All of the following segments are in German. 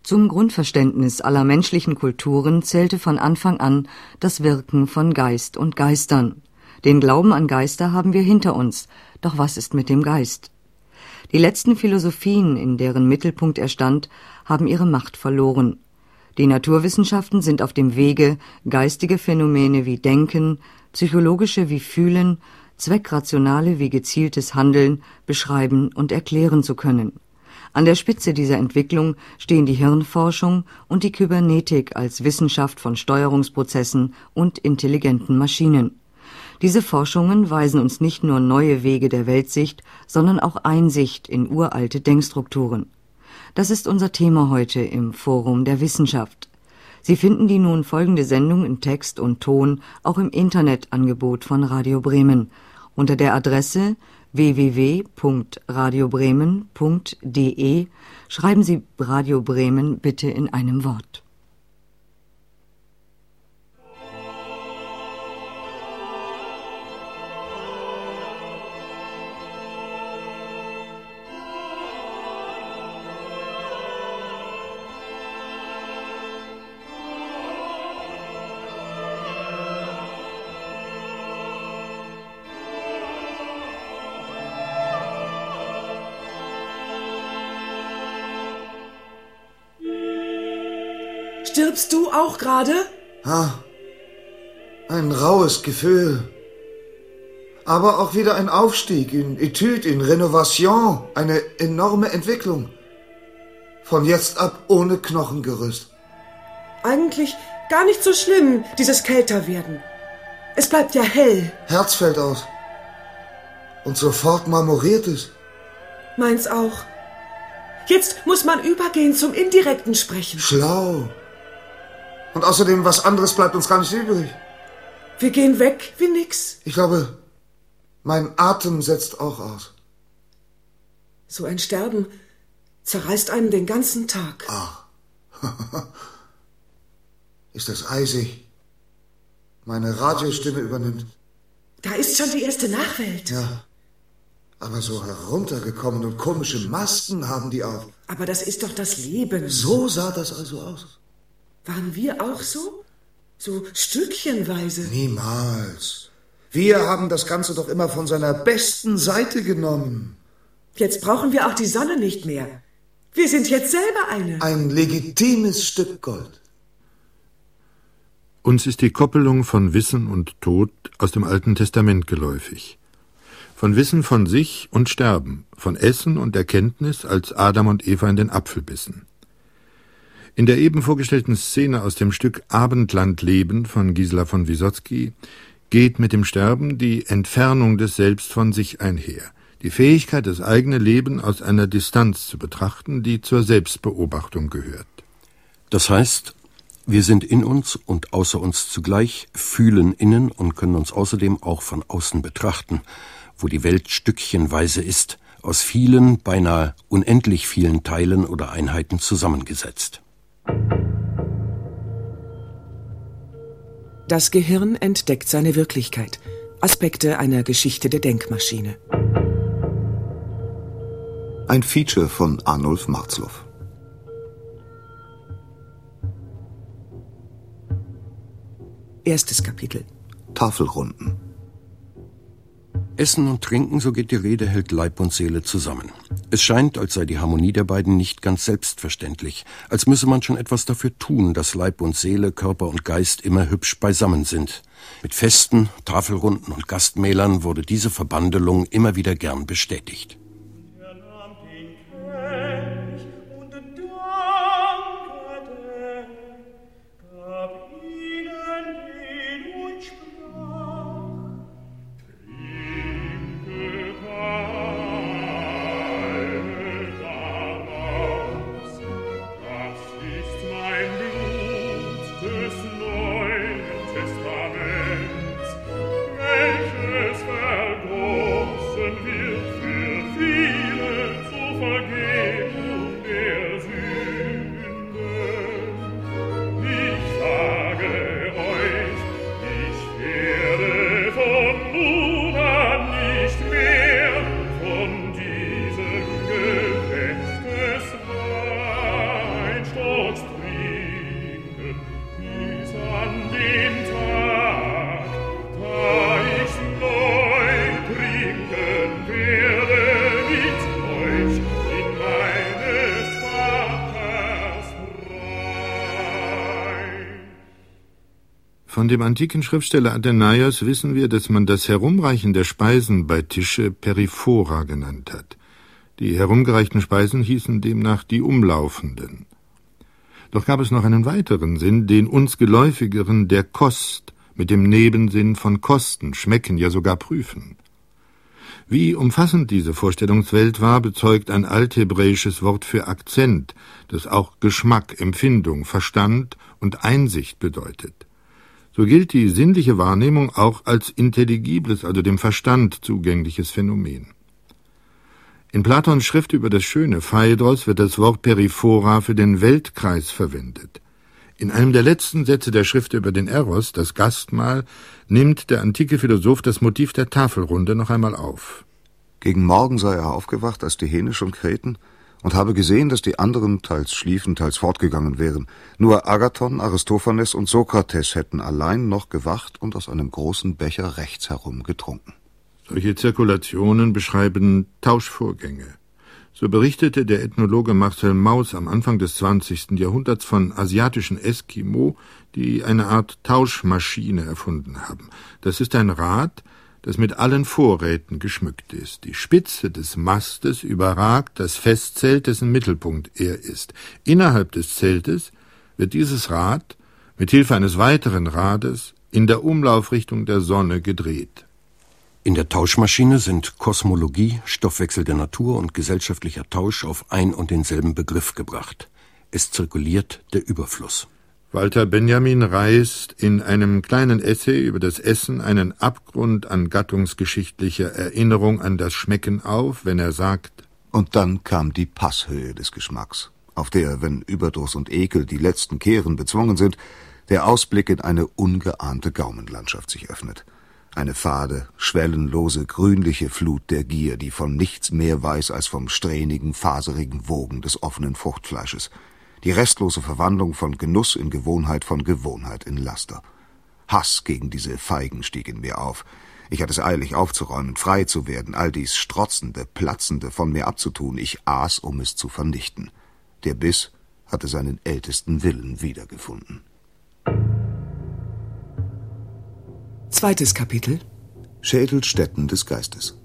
Zum Grundverständnis aller menschlichen Kulturen zählte von Anfang an das Wirken von Geist und Geistern. Den Glauben an Geister haben wir hinter uns, doch was ist mit dem Geist? Die letzten Philosophien, in deren Mittelpunkt er stand, haben ihre Macht verloren. Die Naturwissenschaften sind auf dem Wege, geistige Phänomene wie Denken, psychologische wie Fühlen, zweckrationale wie gezieltes Handeln beschreiben und erklären zu können. An der Spitze dieser Entwicklung stehen die Hirnforschung und die Kybernetik als Wissenschaft von Steuerungsprozessen und intelligenten Maschinen. Diese Forschungen weisen uns nicht nur neue Wege der Weltsicht, sondern auch Einsicht in uralte Denkstrukturen. Das ist unser Thema heute im Forum der Wissenschaft. Sie finden die nun folgende Sendung in Text und Ton auch im Internetangebot von Radio Bremen unter der Adresse www.radiobremen.de. Schreiben Sie Radio Bremen bitte in einem Wort. Stirbst du auch gerade? Ein raues Gefühl. Aber auch wieder ein Aufstieg in Etude, in Renovation, eine enorme Entwicklung. Von jetzt ab ohne Knochengerüst. Eigentlich gar nicht so schlimm, dieses Kälterwerden. Es bleibt ja hell. Herz fällt aus. Und sofort marmoriert es. Meins auch. Jetzt muss man übergehen zum indirekten Sprechen. Schlau. Und außerdem, was anderes bleibt uns gar nicht übrig. Wir gehen weg wie nix. Ich glaube, mein Atem setzt auch aus. So ein Sterben zerreißt einen den ganzen Tag. Ist das eisig? Meine Radiostimme übernimmt. Da ist schon die erste Nachwelt. Ja, aber so heruntergekommen und komische Masken haben die auf. Aber das ist doch das Leben. So sah das also aus. Waren wir auch so? So stückchenweise? Niemals. Wir haben das Ganze doch immer von seiner besten Seite genommen. Jetzt brauchen wir auch die Sonne nicht mehr. Wir sind jetzt selber eine. Ein legitimes Stück Gold. Uns ist die Koppelung von Wissen und Tod aus dem Alten Testament geläufig. Von Wissen von sich und Sterben, von Essen und Erkenntnis, als Adam und Eva in den Apfel bissen. In der eben vorgestellten Szene aus dem Stück Abendlandleben von Gisela von Wysocki geht mit dem Sterben die Entfernung des Selbst von sich einher, die Fähigkeit, das eigene Leben aus einer Distanz zu betrachten, die zur Selbstbeobachtung gehört. Das heißt, wir sind in uns und außer uns zugleich, fühlen innen und können uns außerdem auch von außen betrachten, wo die Welt stückchenweise ist, aus vielen, beinahe unendlich vielen Teilen oder Einheiten zusammengesetzt. Das Gehirn entdeckt seine Wirklichkeit. Aspekte einer Geschichte der Denkmaschine. Ein Feature von Arnulf Marzloff. Erstes Kapitel. Tafelrunden. Essen und Trinken, so geht die Rede, hält Leib und Seele zusammen. Es scheint, als sei die Harmonie der beiden nicht ganz selbstverständlich, als müsse man schon etwas dafür tun, dass Leib und Seele, Körper und Geist immer hübsch beisammen sind. Mit Festen, Tafelrunden und Gastmählern wurde diese Verbandelung immer wieder gern bestätigt. Welches vergossen wird für Von dem antiken Schriftsteller Athenaios wissen wir, dass man das Herumreichen der Speisen bei Tische Periphora genannt hat. Die herumgereichten Speisen hießen demnach die Umlaufenden. Doch gab es noch einen weiteren Sinn, den uns geläufigeren der Kost, mit dem Nebensinn von Kosten, schmecken, ja sogar prüfen. Wie umfassend diese Vorstellungswelt war, bezeugt ein althebräisches Wort für Akzent, das auch Geschmack, Empfindung, Verstand und Einsicht bedeutet. So gilt die sinnliche Wahrnehmung auch als intelligibles, also dem Verstand zugängliches Phänomen. In Platons Schrift über das Schöne, Phaedros, wird das Wort Periphora für den Weltkreis verwendet. In einem der letzten Sätze der Schrift über den Eros, das Gastmahl, nimmt der antike Philosoph das Motiv der Tafelrunde noch einmal auf. Gegen Morgen sei er aufgewacht, als die Hähne schon krähten, und habe gesehen, dass die anderen teils schliefen, teils fortgegangen wären. Nur Agathon, Aristophanes und Sokrates hätten allein noch gewacht und aus einem großen Becher rechts herum getrunken. Solche Zirkulationen beschreiben Tauschvorgänge. So berichtete der Ethnologe Marcel Mauss am Anfang des 20. Jahrhunderts von asiatischen Eskimo, die eine Art Tauschmaschine erfunden haben. Das ist ein Rad, das mit allen Vorräten geschmückt ist. Die Spitze des Mastes überragt das Festzelt, dessen Mittelpunkt er ist. Innerhalb des Zeltes wird dieses Rad mit Hilfe eines weiteren Rades in der Umlaufrichtung der Sonne gedreht. In der Tauschmaschine sind Kosmologie, Stoffwechsel der Natur und gesellschaftlicher Tausch auf ein und denselben Begriff gebracht. Es zirkuliert der Überfluss. Walter Benjamin reißt in einem kleinen Essay über das Essen einen Abgrund an gattungsgeschichtlicher Erinnerung an das Schmecken auf, wenn er sagt: Und dann kam die Passhöhe des Geschmacks, auf der, wenn Überdruss und Ekel die letzten Kehren bezwungen sind, der Ausblick in eine ungeahnte Gaumenlandschaft sich öffnet. Eine fade, schwellenlose, grünliche Flut der Gier, die von nichts mehr weiß als vom strähnigen, faserigen Wogen des offenen Fruchtfleisches. Die restlose Verwandlung von Genuss in Gewohnheit, von Gewohnheit in Laster. Hass gegen diese Feigen stieg in mir auf. Ich hatte es eilig aufzuräumen, frei zu werden, all dies Strotzende, Platzende von mir abzutun. Ich aß, um es zu vernichten. Der Biss hatte seinen ältesten Willen wiedergefunden. 2. Kapitel. Schädelstätten des Geistes.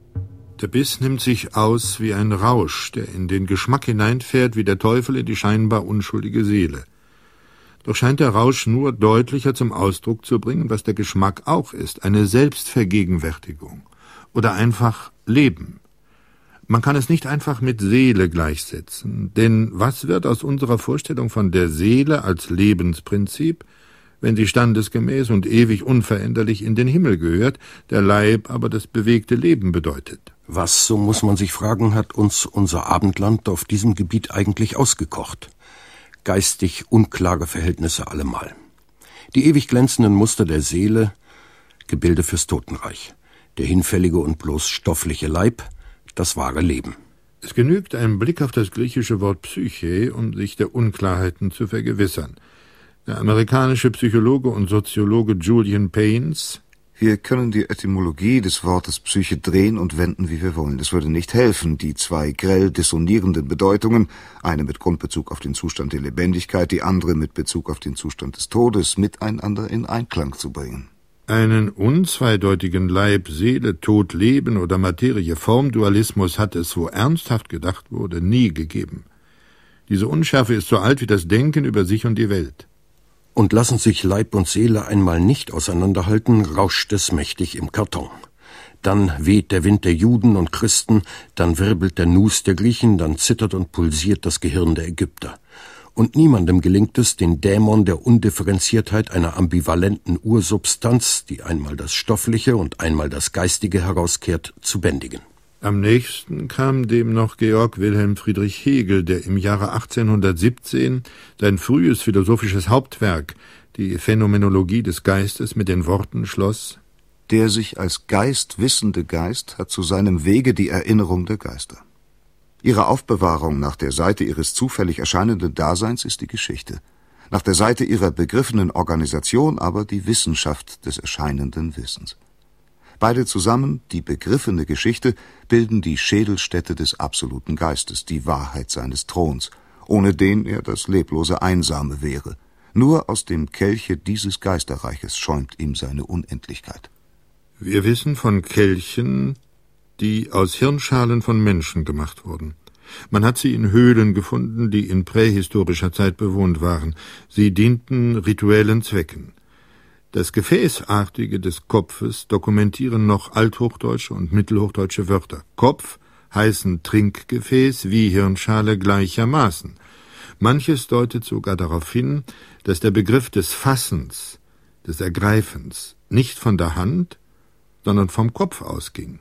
Der Biss nimmt sich aus wie ein Rausch, der in den Geschmack hineinfährt wie der Teufel in die scheinbar unschuldige Seele. Doch scheint der Rausch nur deutlicher zum Ausdruck zu bringen, was der Geschmack auch ist, eine Selbstvergegenwärtigung oder einfach Leben. Man kann es nicht einfach mit Seele gleichsetzen, denn was wird aus unserer Vorstellung von der Seele als Lebensprinzip, wenn sie standesgemäß und ewig unveränderlich in den Himmel gehört, der Leib aber das bewegte Leben bedeutet? Was, so muss man sich fragen, hat uns unser Abendland auf diesem Gebiet eigentlich ausgekocht? Geistig unklare Verhältnisse allemal. Die ewig glänzenden Muster der Seele, Gebilde fürs Totenreich. Der hinfällige und bloß stoffliche Leib, das wahre Leben. Es genügt ein Blick auf das griechische Wort Psyche, um sich der Unklarheiten zu vergewissern. Der amerikanische Psychologe und Soziologe Julian Paynes: Wir können die Etymologie des Wortes Psyche drehen und wenden, wie wir wollen. Es würde nicht helfen, die zwei grell dissonierenden Bedeutungen, eine mit Grundbezug auf den Zustand der Lebendigkeit, die andere mit Bezug auf den Zustand des Todes, miteinander in Einklang zu bringen. Einen unzweideutigen Leib, Seele, Tod, Leben oder Materie-Form-Dualismus hat es, wo ernsthaft gedacht wurde, nie gegeben. Diese Unschärfe ist so alt wie das Denken über sich und die Welt. Und lassen sich Leib und Seele einmal nicht auseinanderhalten, rauscht es mächtig im Karton. Dann weht der Wind der Juden und Christen, dann wirbelt der Nus der Griechen, dann zittert und pulsiert das Gehirn der Ägypter. Und niemandem gelingt es, den Dämon der Undifferenziertheit einer ambivalenten Ursubstanz, die einmal das Stoffliche und einmal das Geistige herauskehrt, zu bändigen. Am nächsten kam dem noch Georg Wilhelm Friedrich Hegel, der im Jahre 1817 sein frühes philosophisches Hauptwerk, die Phänomenologie des Geistes, mit den Worten schloss: Der sich als Geist wissende Geist hat zu seinem Wege die Erinnerung der Geister. Ihre Aufbewahrung nach der Seite ihres zufällig erscheinenden Daseins ist die Geschichte, nach der Seite ihrer begriffenen Organisation aber die Wissenschaft des erscheinenden Wissens. Beide zusammen, die begriffene Geschichte, bilden die Schädelstätte des absoluten Geistes, die Wahrheit seines Throns, ohne den er das leblose Einsame wäre, Nur aus dem Kelche dieses Geisterreiches schäumt ihm seine Unendlichkeit. Wir wissen von Kelchen, die aus Hirnschalen von Menschen gemacht wurden. Man hat sie in Höhlen gefunden, die in prähistorischer Zeit bewohnt waren. Sie dienten rituellen Zwecken. Das Gefäßartige des Kopfes dokumentieren noch althochdeutsche und mittelhochdeutsche Wörter. Kopf heißen Trinkgefäß wie Hirnschale gleichermaßen. Manches deutet sogar darauf hin, dass der Begriff des Fassens, des Ergreifens, nicht von der Hand, sondern vom Kopf ausging.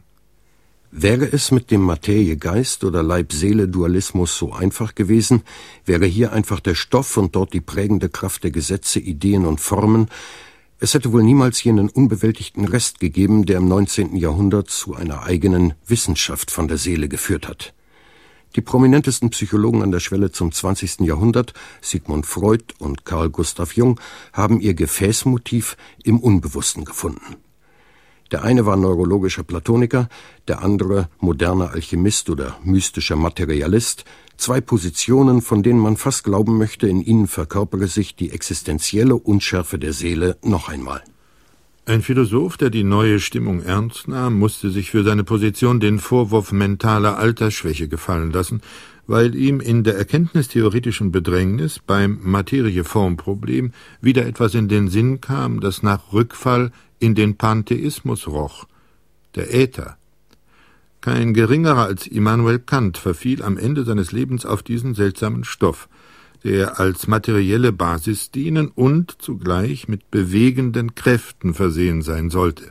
Wäre es mit dem Materie-Geist- oder Leib-Seele-Dualismus so einfach gewesen, wäre hier einfach der Stoff und dort die prägende Kraft der Gesetze, Ideen und Formen, es hätte wohl niemals jenen unbewältigten Rest gegeben, der im 19. Jahrhundert zu einer eigenen Wissenschaft von der Seele geführt hat. Die prominentesten Psychologen an der Schwelle zum 20. Jahrhundert, Sigmund Freud und Carl Gustav Jung, haben ihr Gefäßmotiv im Unbewussten gefunden. Der eine war neurologischer Platoniker, der andere moderner Alchemist oder mystischer Materialist, zwei Positionen, von denen man fast glauben möchte, in ihnen verkörpere sich die existenzielle Unschärfe der Seele noch einmal. Ein Philosoph, der die neue Stimmung ernst nahm, musste sich für seine Position den Vorwurf mentaler Altersschwäche gefallen lassen, weil ihm in der erkenntnistheoretischen Bedrängnis beim Materie-Form-Problem wieder etwas in den Sinn kam, das nach Rückfall in den Pantheismus roch, der Äther. Kein geringerer als Immanuel Kant verfiel am Ende seines Lebens auf diesen seltsamen Stoff, der als materielle Basis dienen und zugleich mit bewegenden Kräften versehen sein sollte.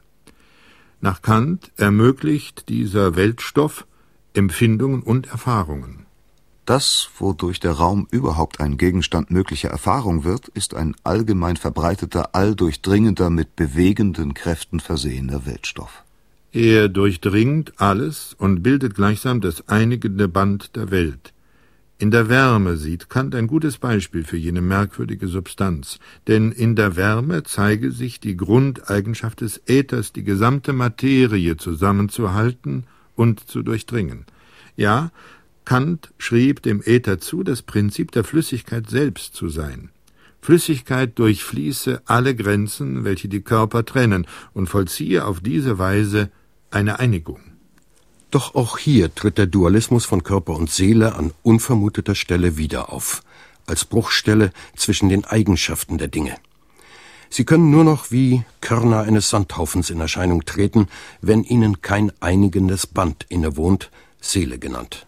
Nach Kant ermöglicht dieser Weltstoff Empfindungen und Erfahrungen. Das, wodurch der Raum überhaupt ein Gegenstand möglicher Erfahrung wird, ist ein allgemein verbreiteter, alldurchdringender, mit bewegenden Kräften versehener Weltstoff. Er durchdringt alles und bildet gleichsam das einigende Band der Welt. In der Wärme sieht Kant ein gutes Beispiel für jene merkwürdige Substanz, denn in der Wärme zeige sich die Grundeigenschaft des Äthers, die gesamte Materie zusammenzuhalten und zu durchdringen. Ja, Kant schrieb dem Äther zu, das Prinzip der Flüssigkeit selbst zu sein. Flüssigkeit durchfließe alle Grenzen, welche die Körper trennen, und vollziehe auf diese Weise eine Einigung. Doch auch hier tritt der Dualismus von Körper und Seele an unvermuteter Stelle wieder auf, als Bruchstelle zwischen den Eigenschaften der Dinge. Sie können nur noch wie Körner eines Sandhaufens in Erscheinung treten, wenn ihnen kein einigendes Band innewohnt, Seele genannt.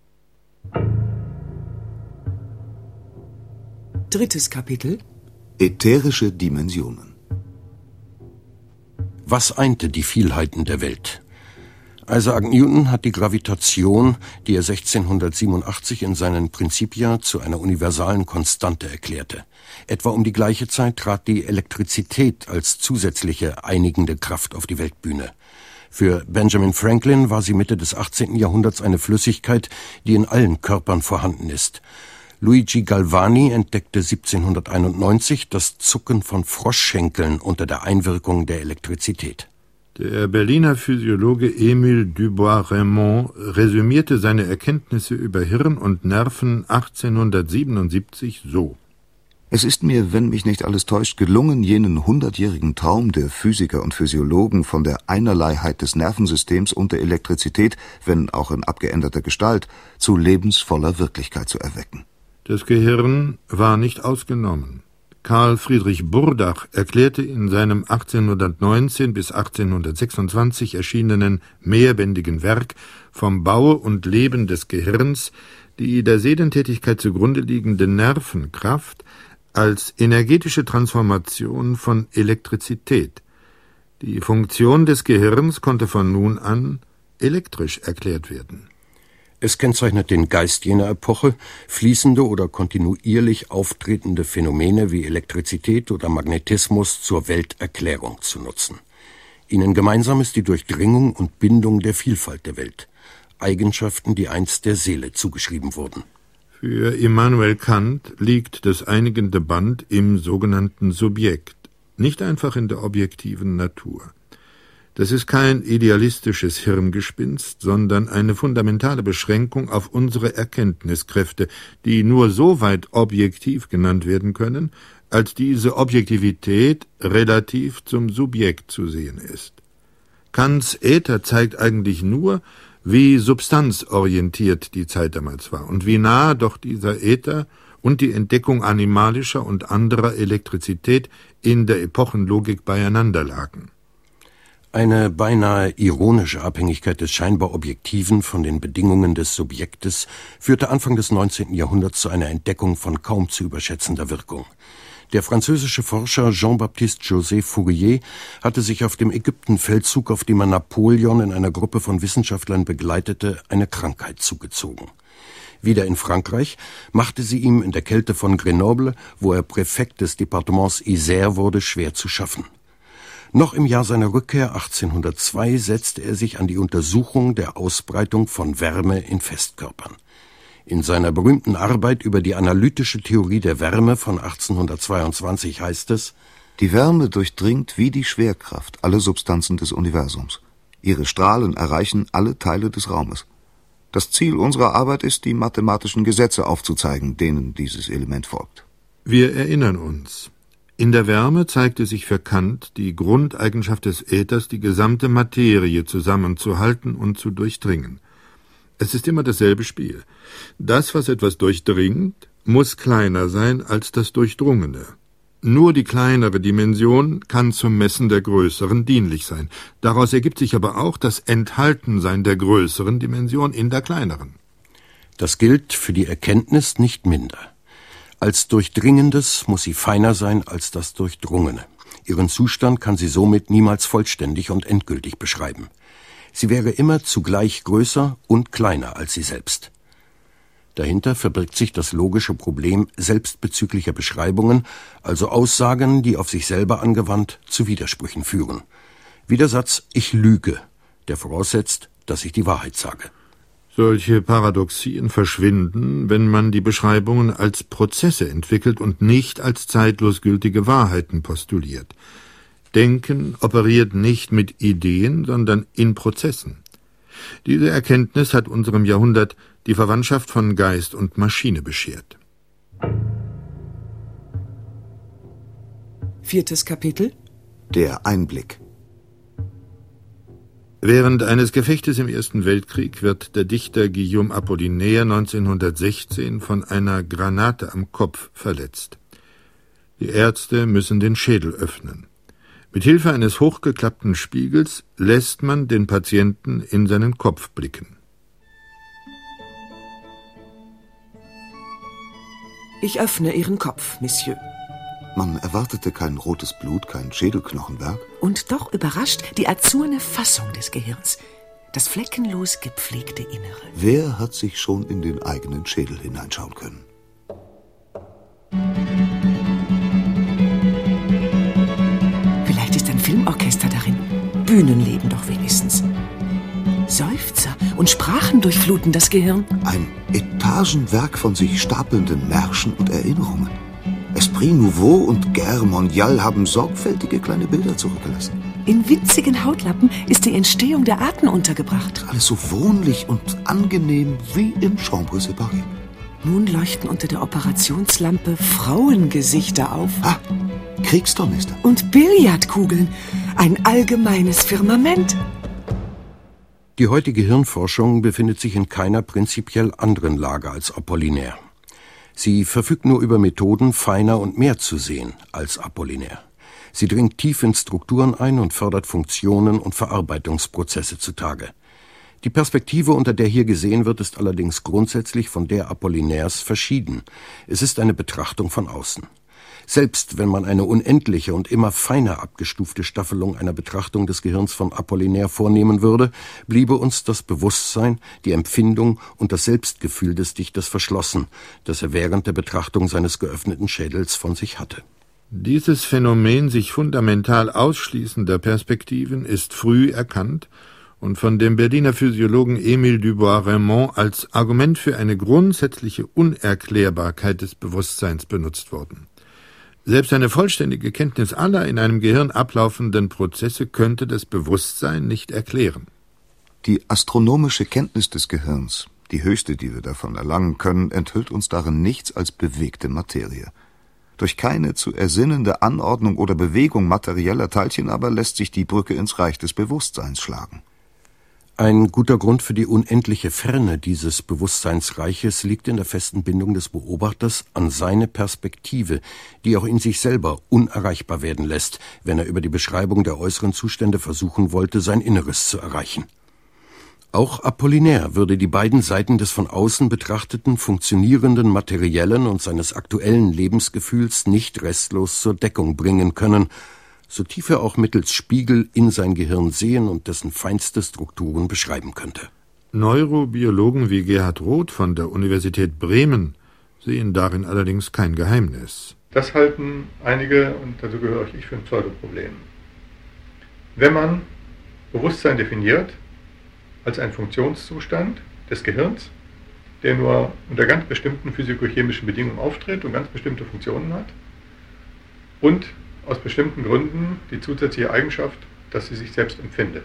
3. Kapitel: Ätherische Dimensionen. Was einte die Vielheiten der Welt? Isaac Newton hat die Gravitation, die er 1687 in seinen Principia zu einer universalen Konstante erklärte. Etwa um die gleiche Zeit trat die Elektrizität als zusätzliche einigende Kraft auf die Weltbühne. Für Benjamin Franklin war sie Mitte des 18. Jahrhunderts eine Flüssigkeit, die in allen Körpern vorhanden ist. Luigi Galvani entdeckte 1791 das Zucken von Froschschenkeln unter der Einwirkung der Elektrizität. Der Berliner Physiologe Émile Dubois-Reymond resümierte seine Erkenntnisse über Hirn und Nerven 1877 so: Es ist mir, wenn mich nicht alles täuscht, gelungen, jenen 100-jährigen Traum der Physiker und Physiologen von der Einerleiheit des Nervensystems und der Elektrizität, wenn auch in abgeänderter Gestalt, zu lebensvoller Wirklichkeit zu erwecken. Das Gehirn war nicht ausgenommen. Karl Friedrich Burdach erklärte in seinem 1819 bis 1826 erschienenen mehrbändigen Werk vom Bau und Leben des Gehirns die der Seelentätigkeit zugrunde liegende Nervenkraft als energetische Transformation von Elektrizität. Die Funktion des Gehirns konnte von nun an elektrisch erklärt werden. Es kennzeichnet den Geist jener Epoche, fließende oder kontinuierlich auftretende Phänomene wie Elektrizität oder Magnetismus zur Welterklärung zu nutzen. Ihnen gemeinsam ist die Durchdringung und Bindung der Vielfalt der Welt, Eigenschaften, die einst der Seele zugeschrieben wurden. Für Immanuel Kant liegt das einigende Band im sogenannten Subjekt, nicht einfach in der objektiven Natur. Das ist kein idealistisches Hirngespinst, sondern eine fundamentale Beschränkung auf unsere Erkenntniskräfte, die nur so weit objektiv genannt werden können, als diese Objektivität relativ zum Subjekt zu sehen ist. Kants Äther zeigt eigentlich nur, wie substanzorientiert die Zeit damals war und wie nah doch dieser Äther und die Entdeckung animalischer und anderer Elektrizität in der Epochenlogik beieinander lagen. Eine beinahe ironische Abhängigkeit des scheinbar Objektiven von den Bedingungen des Subjektes führte Anfang des 19. Jahrhunderts zu einer Entdeckung von kaum zu überschätzender Wirkung. Der französische Forscher Jean-Baptiste Joseph Fourier hatte sich auf dem Ägyptenfeldzug, auf dem er Napoleon in einer Gruppe von Wissenschaftlern begleitete, eine Krankheit zugezogen. Wieder in Frankreich machte sie ihm in der Kälte von Grenoble, wo er Präfekt des Departements Isère wurde, schwer zu schaffen. Noch im Jahr seiner Rückkehr 1802 setzte er sich an die Untersuchung der Ausbreitung von Wärme in Festkörpern. In seiner berühmten Arbeit über die analytische Theorie der Wärme von 1822 heißt es: Die Wärme durchdringt wie die Schwerkraft alle Substanzen des Universums. Ihre Strahlen erreichen alle Teile des Raumes. Das Ziel unserer Arbeit ist, die mathematischen Gesetze aufzuzeigen, denen dieses Element folgt. Wir erinnern uns. In der Wärme zeigte sich für Kant die Grundeigenschaft des Äthers, die gesamte Materie zusammenzuhalten und zu durchdringen. Es ist immer dasselbe Spiel. Das, was etwas durchdringt, muss kleiner sein als das Durchdrungene. Nur die kleinere Dimension kann zum Messen der größeren dienlich sein. Daraus ergibt sich aber auch das Enthaltensein der größeren Dimension in der kleineren. Das gilt für die Erkenntnis nicht minder. Als Durchdringendes muss sie feiner sein als das Durchdrungene. Ihren Zustand kann sie somit niemals vollständig und endgültig beschreiben. Sie wäre immer zugleich größer und kleiner als sie selbst. Dahinter verbirgt sich das logische Problem selbstbezüglicher Beschreibungen, also Aussagen, die auf sich selber angewandt zu Widersprüchen führen. Wie der Satz »Ich lüge«, der voraussetzt, dass ich die Wahrheit sage. Solche Paradoxien verschwinden, wenn man die Beschreibungen als Prozesse entwickelt und nicht als zeitlos gültige Wahrheiten postuliert. Denken operiert nicht mit Ideen, sondern in Prozessen. Diese Erkenntnis hat unserem Jahrhundert die Verwandtschaft von Geist und Maschine beschert. 4. Kapitel. Der Einblick. Während eines Gefechtes im Ersten Weltkrieg wird der Dichter Guillaume Apollinaire 1916 von einer Granate am Kopf verletzt. Die Ärzte müssen den Schädel öffnen. Mit Hilfe eines hochgeklappten Spiegels lässt man den Patienten in seinen Kopf blicken. Ich öffne Ihren Kopf, Monsieur. Man erwartete kein rotes Blut, kein Schädelknochenwerk. Und doch überrascht die azurne Fassung des Gehirns, das fleckenlos gepflegte Innere. Wer hat sich schon in den eigenen Schädel hineinschauen können? Vielleicht ist ein Filmorchester darin. Bühnenleben doch wenigstens. Seufzer und Sprachen durchfluten das Gehirn. Ein Etagenwerk von sich stapelnden Märschen und Erinnerungen. Esprit Nouveau und Guerre Mondiale haben sorgfältige kleine Bilder zurückgelassen. In winzigen Hautlappen ist die Entstehung der Arten untergebracht. Alles so wohnlich und angenehm wie im Chambre séparée. Nun leuchten unter der Operationslampe Frauengesichter auf. Ah, Kriegstornister. Und Billardkugeln. Ein allgemeines Firmament. Die heutige Hirnforschung befindet sich in keiner prinzipiell anderen Lage als Apollinaire. Sie verfügt nur über Methoden, feiner und mehr zu sehen als Apollinaire. Sie dringt tief in Strukturen ein und fördert Funktionen und Verarbeitungsprozesse zutage. Die Perspektive, unter der hier gesehen wird, ist allerdings grundsätzlich von der Apollinaires verschieden. Es ist eine Betrachtung von außen. Selbst wenn man eine unendliche und immer feiner abgestufte Staffelung einer Betrachtung des Gehirns von Apollinaire vornehmen würde, bliebe uns das Bewusstsein, die Empfindung und das Selbstgefühl des Dichters verschlossen, das er während der Betrachtung seines geöffneten Schädels von sich hatte. Dieses Phänomen sich fundamental ausschließender Perspektiven ist früh erkannt und von dem Berliner Physiologen Émile Dubois-Reymond als Argument für eine grundsätzliche Unerklärbarkeit des Bewusstseins benutzt worden. Selbst eine vollständige Kenntnis aller in einem Gehirn ablaufenden Prozesse könnte das Bewusstsein nicht erklären. Die astronomische Kenntnis des Gehirns, die höchste, die wir davon erlangen können, enthüllt uns darin nichts als bewegte Materie. Durch keine zu ersinnende Anordnung oder Bewegung materieller Teilchen aber lässt sich die Brücke ins Reich des Bewusstseins schlagen. Ein guter Grund für die unendliche Ferne dieses Bewusstseinsreiches liegt in der festen Bindung des Beobachters an seine Perspektive, die auch in sich selber unerreichbar werden lässt, wenn er über die Beschreibung der äußeren Zustände versuchen wollte, sein Inneres zu erreichen. Auch Apollinaire würde die beiden Seiten des von außen betrachteten, funktionierenden materiellen und seines aktuellen Lebensgefühls nicht restlos zur Deckung bringen können, so tief er auch mittels Spiegel in sein Gehirn sehen und dessen feinste Strukturen beschreiben könnte. Neurobiologen wie Gerhard Roth von der Universität Bremen sehen darin allerdings kein Geheimnis. Das halten einige, und dazu gehöre ich, für ein Pseudoproblem. Wenn man Bewusstsein definiert als einen Funktionszustand des Gehirns, der nur unter ganz bestimmten physikochemischen Bedingungen auftritt und ganz bestimmte Funktionen hat und aus bestimmten Gründen die zusätzliche Eigenschaft, dass sie sich selbst empfindet.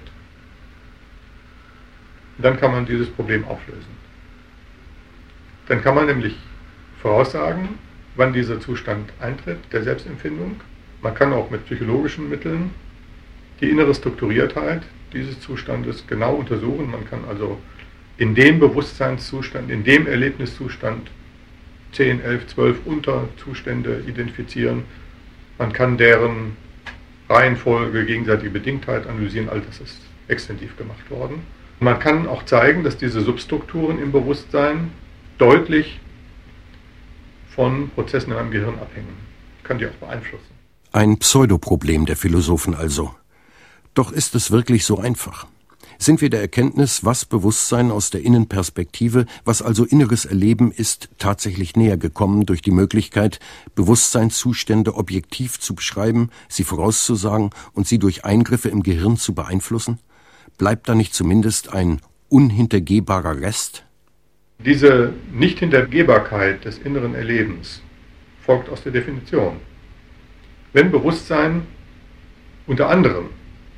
Und dann kann man dieses Problem auflösen. Dann kann man nämlich voraussagen, wann dieser Zustand eintritt, der Selbstempfindung. Man kann auch mit psychologischen Mitteln die innere Strukturiertheit dieses Zustandes genau untersuchen. Man kann also in dem Bewusstseinszustand, in dem Erlebniszustand 10, 11, 12 Unterzustände identifizieren. Man kann deren Reihenfolge, gegenseitige Bedingtheit analysieren, all das ist extensiv gemacht worden. Man kann auch zeigen, dass diese Substrukturen im Bewusstsein deutlich von Prozessen in einem Gehirn abhängen. Kann die auch beeinflussen. Ein Pseudoproblem der Philosophen also. Doch ist es wirklich so einfach? Sind wir der Erkenntnis, was Bewusstsein aus der Innenperspektive, was also inneres Erleben ist, tatsächlich näher gekommen durch die Möglichkeit, Bewusstseinszustände objektiv zu beschreiben, sie vorauszusagen und sie durch Eingriffe im Gehirn zu beeinflussen? Bleibt da nicht zumindest ein unhintergehbarer Rest? Diese Nichthintergehbarkeit des inneren Erlebens folgt aus der Definition. Wenn Bewusstsein unter anderem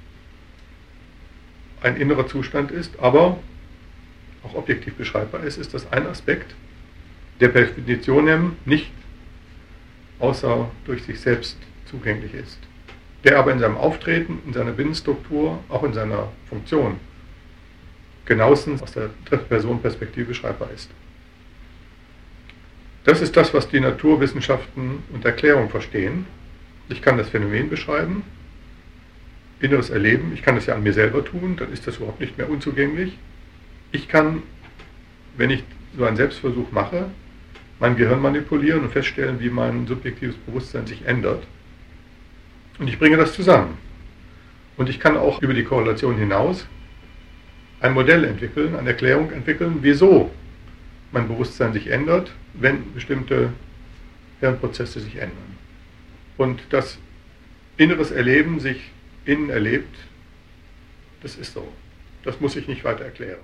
ein innerer Zustand ist, aber auch objektiv beschreibbar ist, ist das ein Aspekt, der per Definition nicht außer durch sich selbst zugänglich ist, der aber in seinem Auftreten, in seiner Binnenstruktur, auch in seiner Funktion genauestens aus der Drittperson-Perspektive beschreibbar ist. Das ist das, was die Naturwissenschaften unter Erklärung verstehen. Ich kann das Phänomen beschreiben, inneres Erleben, ich kann das ja an mir selber tun, dann ist das überhaupt nicht mehr unzugänglich. Ich kann, wenn ich so einen Selbstversuch mache, mein Gehirn manipulieren und feststellen, wie mein subjektives Bewusstsein sich ändert. Und ich bringe das zusammen. Und ich kann auch über die Korrelation hinaus ein Modell entwickeln, eine Erklärung entwickeln, wieso mein Bewusstsein sich ändert, wenn bestimmte Hirnprozesse sich ändern. Und das inneres Erleben sich innen erlebt, das ist so. Das muss ich nicht weiter erklären.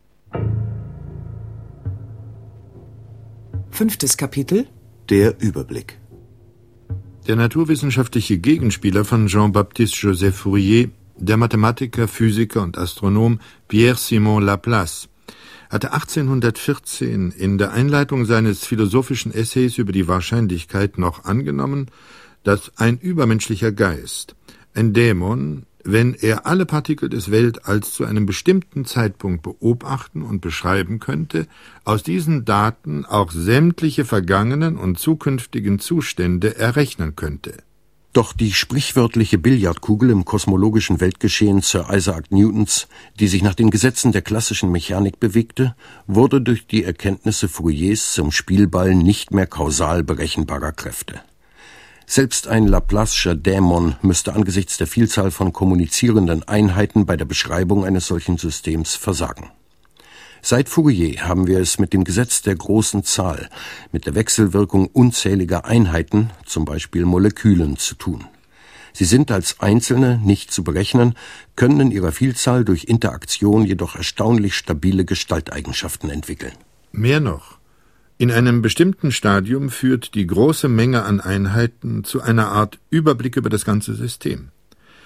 5. Kapitel: Der Überblick. Der naturwissenschaftliche Gegenspieler von Jean-Baptiste Joseph Fourier, der Mathematiker, Physiker und Astronom Pierre-Simon Laplace, hatte 1814 in der Einleitung seines philosophischen Essays über die Wahrscheinlichkeit noch angenommen, dass ein übermenschlicher Geist, ein Dämon, wenn er alle Partikel des Weltalls zu einem bestimmten Zeitpunkt beobachten und beschreiben könnte, aus diesen Daten auch sämtliche vergangenen und zukünftigen Zustände errechnen könnte. Doch die sprichwörtliche Billardkugel im kosmologischen Weltgeschehen Sir Isaac Newtons, die sich nach den Gesetzen der klassischen Mechanik bewegte, wurde durch die Erkenntnisse Fouriers zum Spielball nicht mehr kausal berechenbarer Kräfte. Selbst ein Laplace'scher Dämon müsste angesichts der Vielzahl von kommunizierenden Einheiten bei der Beschreibung eines solchen Systems versagen. Seit Fourier haben wir es mit dem Gesetz der großen Zahl, mit der Wechselwirkung unzähliger Einheiten, zum Beispiel Molekülen, zu tun. Sie sind als einzelne nicht zu berechnen, können in ihrer Vielzahl durch Interaktion jedoch erstaunlich stabile Gestalteigenschaften entwickeln. Mehr noch. In einem bestimmten Stadium führt die große Menge an Einheiten zu einer Art Überblick über das ganze System.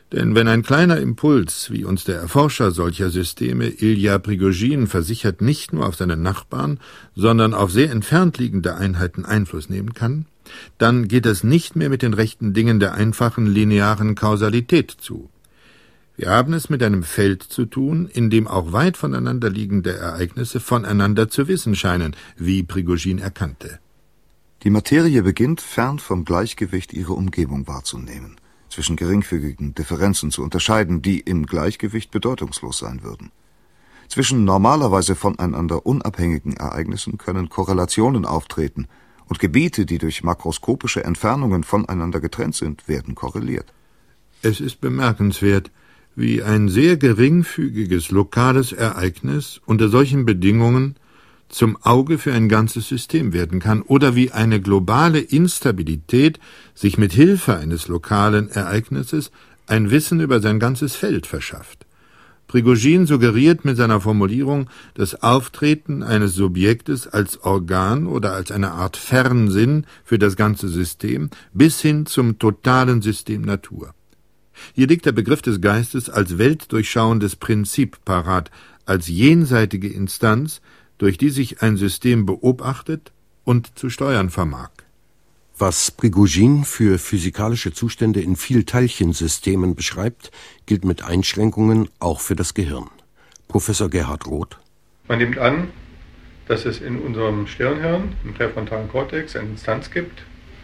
Denn wenn ein kleiner Impuls, wie uns der Erforscher solcher Systeme Ilja Prigozhin versichert, nicht nur auf seine Nachbarn, sondern auf sehr entfernt liegende Einheiten Einfluss nehmen kann, dann geht es nicht mehr mit den rechten Dingen der einfachen linearen Kausalität zu. Wir haben es mit einem Feld zu tun, in dem auch weit voneinander liegende Ereignisse voneinander zu wissen scheinen, wie Prigozhin erkannte. Die Materie beginnt, fern vom Gleichgewicht ihre Umgebung wahrzunehmen, zwischen geringfügigen Differenzen zu unterscheiden, die im Gleichgewicht bedeutungslos sein würden. Zwischen normalerweise voneinander unabhängigen Ereignissen können Korrelationen auftreten, und Gebiete, die durch makroskopische Entfernungen voneinander getrennt sind, werden korreliert. Es ist bemerkenswert, wie ein sehr geringfügiges lokales Ereignis unter solchen Bedingungen zum Auge für ein ganzes System werden kann oder wie eine globale Instabilität sich mit Hilfe eines lokalen Ereignisses ein Wissen über sein ganzes Feld verschafft. Prigozhin suggeriert mit seiner Formulierung das Auftreten eines Subjektes als Organ oder als eine Art Fernsinn für das ganze System bis hin zum totalen System Natur. Hier liegt der Begriff des Geistes als weltdurchschauendes Prinzip parat, als jenseitige Instanz, durch die sich ein System beobachtet und zu steuern vermag. Was Prigozhin für physikalische Zustände in Vielteilchensystemen beschreibt, gilt mit Einschränkungen auch für das Gehirn. Professor Gerhard Roth. Man nimmt an, dass es in unserem Stirnhirn, im präfrontalen Kortex, eine Instanz gibt,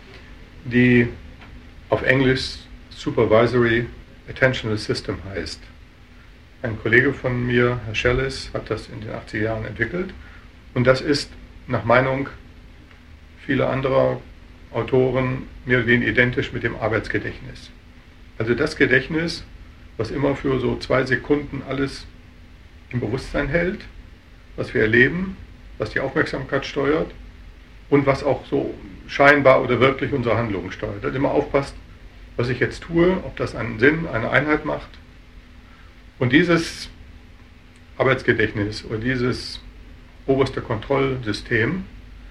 die auf Englisch Supervisory Attentional System heißt. Ein Kollege von mir, Herr Schellis, hat das in den 80er Jahren entwickelt. Und das ist nach Meinung vieler anderer Autoren mehr oder weniger identisch mit dem Arbeitsgedächtnis. Also das Gedächtnis, was immer für so 2 Sekunden alles im Bewusstsein hält, was wir erleben, was die Aufmerksamkeit steuert und was auch so scheinbar oder wirklich unsere Handlungen steuert. Also immer aufpasst, was ich jetzt tue, ob das einen Sinn, eine Einheit macht. Und dieses Arbeitsgedächtnis oder dieses oberste Kontrollsystem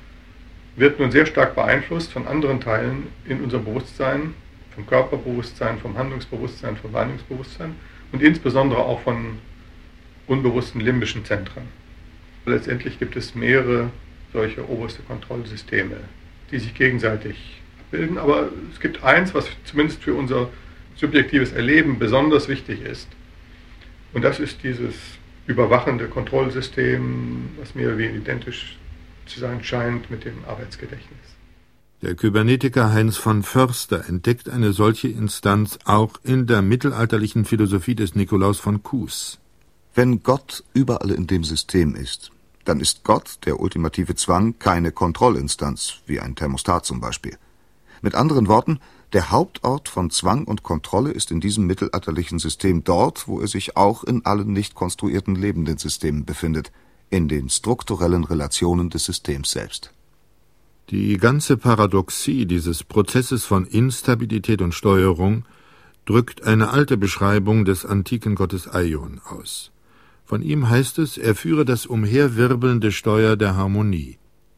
wird nun sehr stark beeinflusst von anderen Teilen in unserem Bewusstsein, vom Körperbewusstsein, vom Handlungsbewusstsein, vom Wahrnehmungsbewusstsein und insbesondere auch von unbewussten limbischen Zentren. Letztendlich gibt es mehrere solche oberste Kontrollsysteme, die sich gegenseitig abbilden, aber es gibt eins, was zumindest für unser subjektives Erleben besonders wichtig ist. Und das ist dieses überwachende Kontrollsystem, was mehr oder weniger identisch zu sein scheint mit dem Arbeitsgedächtnis. Der Kybernetiker Heinz von Förster entdeckt eine solche Instanz auch in der mittelalterlichen Philosophie des Nikolaus von Kues. Wenn Gott überall in dem System ist, dann ist Gott, der ultimative Zwang, keine Kontrollinstanz, wie ein Thermostat zum Beispiel. Mit anderen Worten, der Hauptort von Zwang und Kontrolle ist in diesem mittelalterlichen System dort, wo er sich auch in allen nicht konstruierten lebenden Systemen befindet, in den strukturellen Relationen des Systems selbst. Die ganze Paradoxie dieses Prozesses von Instabilität und Steuerung drückt eine alte Beschreibung des antiken Gottes Aion aus. Von ihm heißt es, er führe das umherwirbelnde Steuer der Harmonie.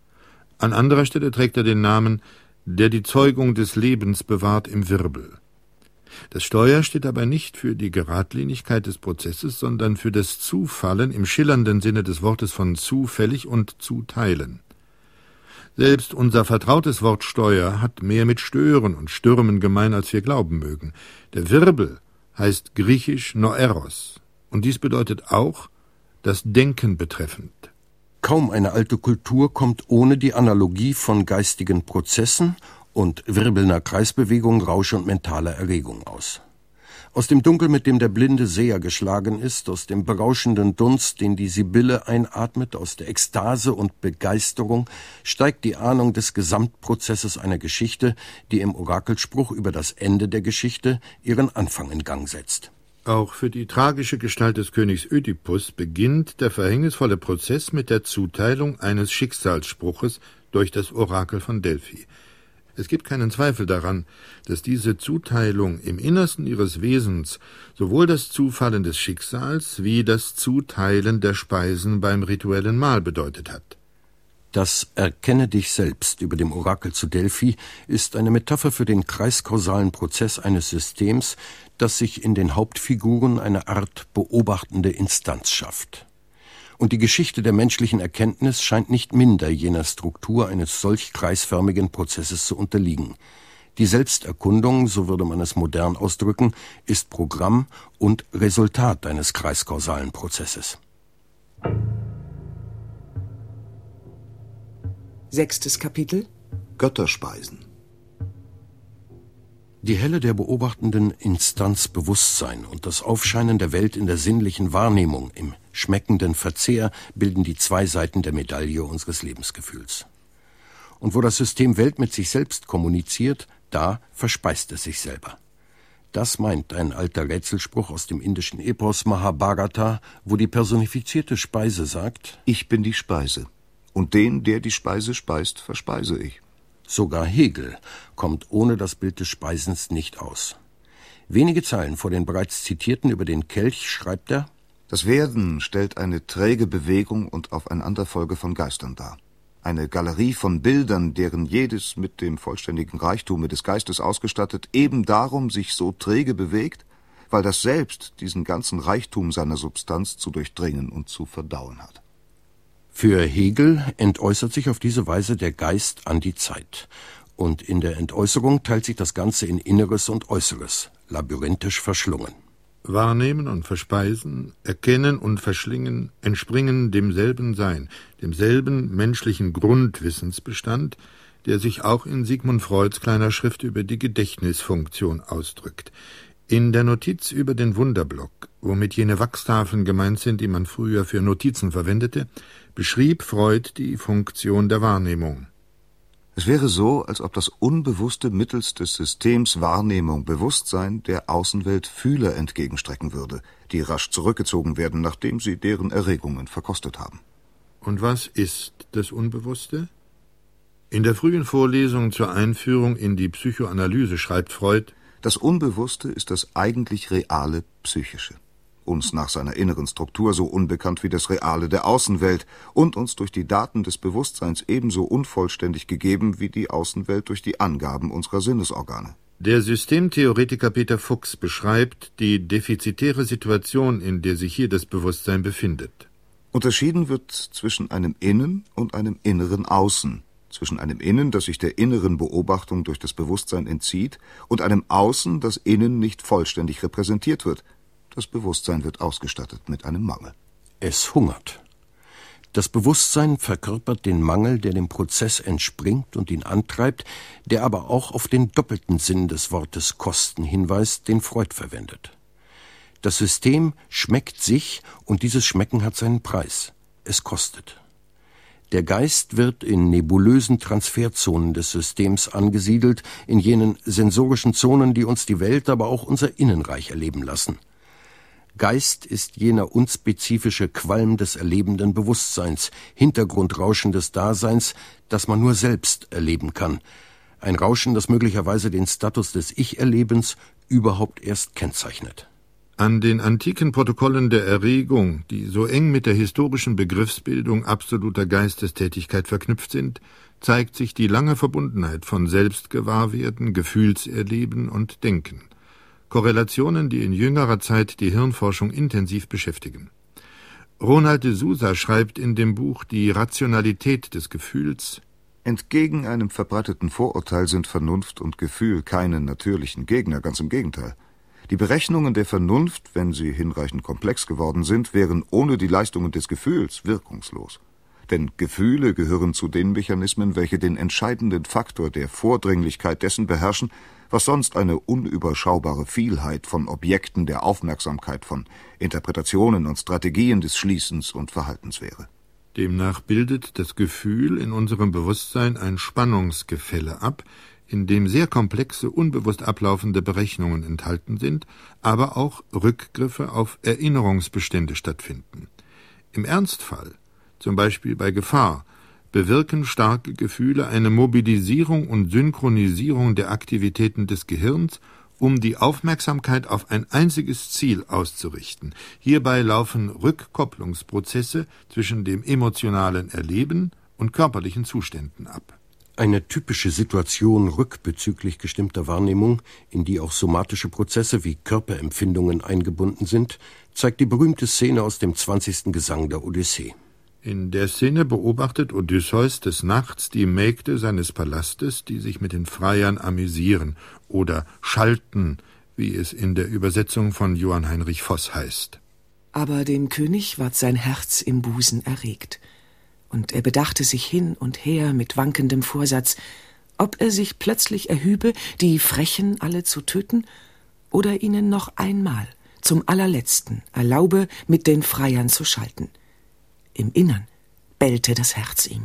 An anderer Stelle trägt er den Namen, der die Zeugung des Lebens bewahrt im Wirbel. Das Steuer steht dabei nicht für die Geradlinigkeit des Prozesses, sondern für das Zufallen im schillernden Sinne des Wortes von zufällig und zuteilen. Selbst unser vertrautes Wort Steuer hat mehr mit Stören und Stürmen gemein, als wir glauben mögen. Der Wirbel heißt griechisch Noeros, und dies bedeutet auch das Denken betreffend. Kaum eine alte Kultur kommt ohne die Analogie von geistigen Prozessen und wirbelnder Kreisbewegung, Rausch und mentaler Erregung aus. Aus dem Dunkel, mit dem der blinde Seher geschlagen ist, aus dem berauschenden Dunst, den die Sibylle einatmet, aus der Ekstase und Begeisterung, steigt die Ahnung des Gesamtprozesses einer Geschichte, die im Orakelspruch über das Ende der Geschichte ihren Anfang in Gang setzt. Auch für die tragische Gestalt des Königs Ödipus beginnt der verhängnisvolle Prozess mit der Zuteilung eines Schicksalsspruches durch das Orakel von Delphi. Es gibt keinen Zweifel daran, dass diese Zuteilung im Innersten ihres Wesens sowohl das Zufallen des Schicksals wie das Zuteilen der Speisen beim rituellen Mahl bedeutet hat. Das Erkenne dich selbst über dem Orakel zu Delphi ist eine Metapher für den kreiskausalen Prozess eines Systems, das sich in den Hauptfiguren eine Art beobachtende Instanz schafft. Und die Geschichte der menschlichen Erkenntnis scheint nicht minder jener Struktur eines solch kreisförmigen Prozesses zu unterliegen. Die Selbsterkundung, so würde man es modern ausdrücken, ist Programm und Resultat eines kreiskausalen Prozesses. 6. Kapitel: Götterspeisen. Die Helle der beobachtenden Instanz Bewusstsein und das Aufscheinen der Welt in der sinnlichen Wahrnehmung, im schmeckenden Verzehr, bilden die zwei Seiten der Medaille unseres Lebensgefühls. Und wo das System Welt mit sich selbst kommuniziert, da verspeist es sich selber. Das meint ein alter Rätselspruch aus dem indischen Epos Mahabharata, wo die personifizierte Speise sagt: Ich bin die Speise, und den, der die Speise speist, verspeise ich. Sogar Hegel kommt ohne das Bild des Speisens nicht aus. Wenige Zeilen vor den bereits zitierten über den Kelch schreibt er: Das Werden stellt eine träge Bewegung und Aufeinanderfolge von Geistern dar. Eine Galerie von Bildern, deren jedes mit dem vollständigen Reichtume des Geistes ausgestattet, eben darum sich so träge bewegt, weil das Selbst diesen ganzen Reichtum seiner Substanz zu durchdringen und zu verdauen hat. Für Hegel entäußert sich auf diese Weise der Geist an die Zeit. Und in der Entäußerung teilt sich das Ganze in Inneres und Äußeres, labyrinthisch verschlungen. Wahrnehmen und verspeisen, erkennen und verschlingen, entspringen demselben Sein, demselben menschlichen Grundwissensbestand, der sich auch in Sigmund Freuds kleiner Schrift über die Gedächtnisfunktion ausdrückt. In der Notiz über den Wunderblock, womit jene Wachstafeln gemeint sind, die man früher für Notizen verwendete, beschrieb Freud die Funktion der Wahrnehmung. Es wäre so, als ob das Unbewusste mittels des Systems Wahrnehmung Bewusstsein der Außenwelt Fühler entgegenstrecken würde, die rasch zurückgezogen werden, nachdem sie deren Erregungen verkostet haben. Und was ist das Unbewusste? In der frühen Vorlesung zur Einführung in die Psychoanalyse schreibt Freud: Das Unbewusste ist das eigentlich reale Psychische, uns nach seiner inneren Struktur so unbekannt wie das Reale der Außenwelt und uns durch die Daten des Bewusstseins ebenso unvollständig gegeben wie die Außenwelt durch die Angaben unserer Sinnesorgane. Der Systemtheoretiker Peter Fuchs beschreibt die defizitäre Situation, in der sich hier das Bewusstsein befindet. Unterschieden wird zwischen einem Innen und einem inneren Außen, zwischen einem Innen, das sich der inneren Beobachtung durch das Bewusstsein entzieht, und einem Außen, das innen nicht vollständig repräsentiert wird. Das Bewusstsein wird ausgestattet mit einem Mangel. Es hungert. Das Bewusstsein verkörpert den Mangel, der dem Prozess entspringt und ihn antreibt, der aber auch auf den doppelten Sinn des Wortes Kosten hinweist, den Freud verwendet. Das System schmeckt sich, und dieses Schmecken hat seinen Preis. Es kostet. Der Geist wird in nebulösen Transferzonen des Systems angesiedelt, in jenen sensorischen Zonen, die uns die Welt, aber auch unser Innenreich erleben lassen. Geist ist jener unspezifische Qualm des erlebenden Bewusstseins, Hintergrundrauschen des Daseins, das man nur selbst erleben kann. Ein Rauschen, das möglicherweise den Status des Ich-Erlebens überhaupt erst kennzeichnet. An den antiken Protokollen der Erregung, die so eng mit der historischen Begriffsbildung absoluter Geistestätigkeit verknüpft sind, zeigt sich die lange Verbundenheit von Selbstgewahrwerden, Gefühlserleben und Denken. Korrelationen, die in jüngerer Zeit die Hirnforschung intensiv beschäftigen. Ronald de Sousa schreibt in dem Buch Die Rationalität des Gefühls: Entgegen einem verbreiteten Vorurteil sind Vernunft und Gefühl keine natürlichen Gegner, ganz im Gegenteil. Die Berechnungen der Vernunft, wenn sie hinreichend komplex geworden sind, wären ohne die Leistungen des Gefühls wirkungslos. Denn Gefühle gehören zu den Mechanismen, welche den entscheidenden Faktor der Vordringlichkeit dessen beherrschen, was sonst eine unüberschaubare Vielheit von Objekten der Aufmerksamkeit, von Interpretationen und Strategien des Schließens und Verhaltens wäre. Demnach bildet das Gefühl in unserem Bewusstsein ein Spannungsgefälle ab, in dem sehr komplexe, unbewusst ablaufende Berechnungen enthalten sind, aber auch Rückgriffe auf Erinnerungsbestände stattfinden. Im Ernstfall, zum Beispiel bei Gefahr, bewirken starke Gefühle eine Mobilisierung und Synchronisierung der Aktivitäten des Gehirns, um die Aufmerksamkeit auf ein einziges Ziel auszurichten. Hierbei laufen Rückkopplungsprozesse zwischen dem emotionalen Erleben und körperlichen Zuständen ab. Eine typische Situation rückbezüglich gestimmter Wahrnehmung, in die auch somatische Prozesse wie Körperempfindungen eingebunden sind, zeigt die berühmte Szene aus dem 20. Gesang der Odyssee. In der Szene beobachtet Odysseus des Nachts die Mägde seines Palastes, die sich mit den Freiern amüsieren oder schalten, wie es in der Übersetzung von Johann Heinrich Voss heißt. Aber dem König ward sein Herz im Busen erregt, und er bedachte sich hin und her mit wankendem Vorsatz, ob er sich plötzlich erhübe, die Frechen alle zu töten, oder ihnen noch einmal, zum allerletzten, erlaube, mit den Freiern zu schalten. Im Innern bellte das Herz ihm.